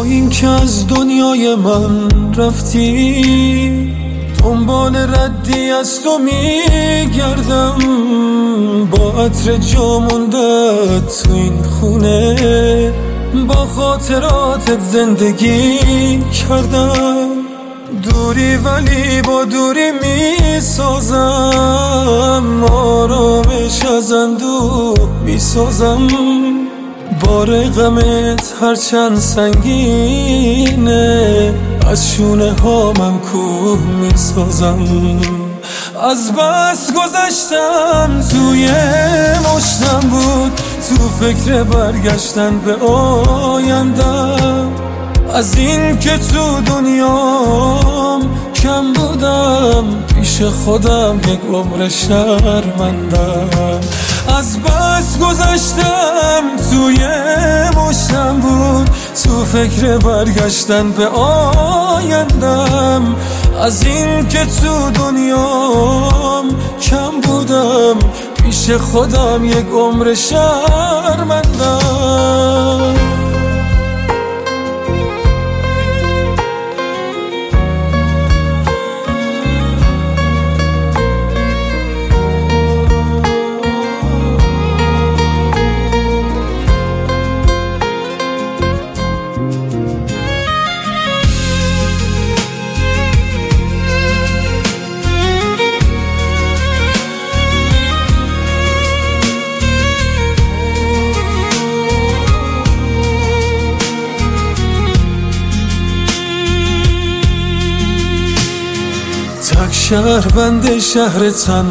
با این که از دنیای من رفتی، دنبال ردی از تو میگردم. با عطر جا موندت تو این خونه، با خاطراتت زندگی کردم. دوری ولی با دوری میسازم، آرامش از اندوه میسازم. بار غمت هرچند سنگینه، از شونه هامم کوه میسازم. از بس گذشتم توی مشتم بود، تو فکر برگشتن به آیندم. از این که تو دنیام کم بودم، پیش خودم یک عمر شرمندم. از بس گذشتم توی مشتم بود، تو فکر برگشتن به آیندم. از این که تو دنیام کم بودم، پیش خودم یک عمر شرمندم. تک شهروند شهر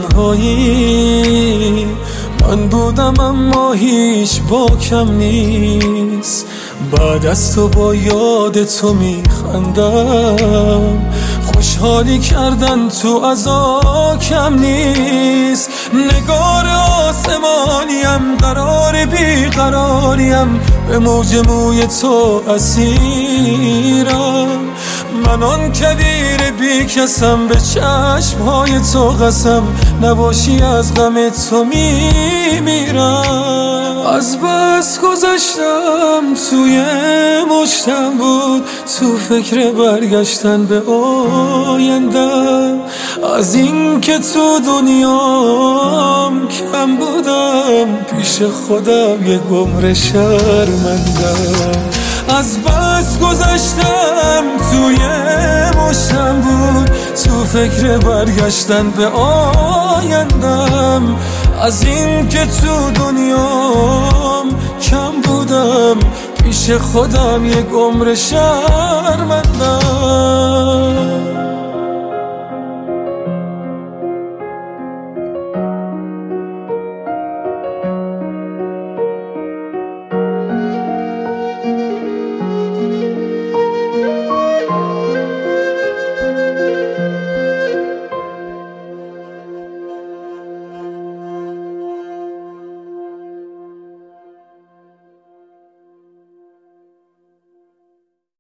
تنهایی من بودم، اما هیچ باکم نیست. بعد از تو با یاد تو میخندم، خوشحالی کردن تو عزا کم نیست. نگار آسمانیم، قرار بیقراریم، به موج موی تو اسیرم. من آن کویر بی کسم، به چشمهای تو قسم، نباشی از غم تو میمیرم. از بس گذشتم توی مشتم بود، تو فکر برگشتن به آیندم. از این که تو دنیام کم بودم، پیش خودم یک عمر شرمندم. از بس گذشتم توی مشتم بود، تو فکر برگشتن به آیندم. از این که تو دنیام کم بودم، پیش خودم یک عمر شرمندم.